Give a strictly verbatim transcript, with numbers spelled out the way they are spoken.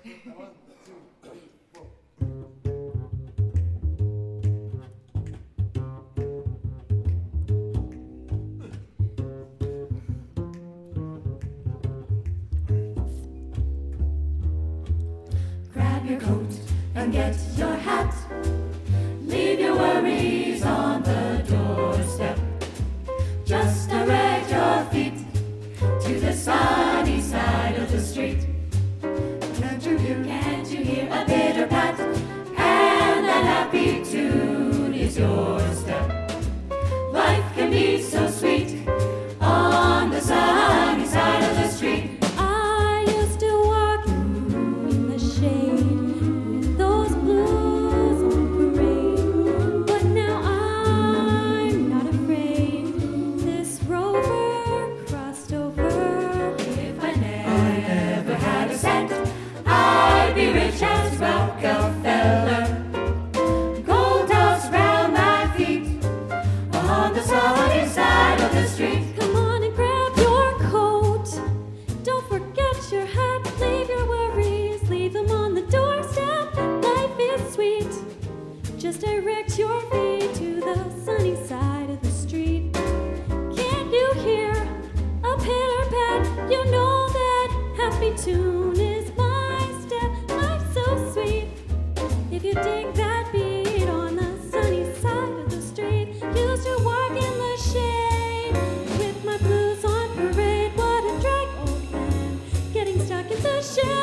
Grab your coat and get your hat. Leave your worries on the doorstep. Just direct your feet to the sunny side of the street. Can't you hear? Can't you hear a pitter pat? And that happy tune is your step. Life can be so sweet on the sunny side of the street. I used to walk in the shade with those blues on parade, but now I'm not afraid. This rover crossed over. If I never had a cent, I'd be rich as Rockefeller. Gold dust round my feet on the sunny side of the street. Come on and grab your coat. Don't forget your hat. Leave your worries, leave them on the doorstep. Life is sweet. Just direct your feet to the sunny side of the street. Can't you hear a pitter pat? You know that happy tune is my step. Life's so sweet. If you dig that beat on the sunny side of the street, used to walk in the shade with my blues on parade. What a drag, old man, getting stuck in the shade.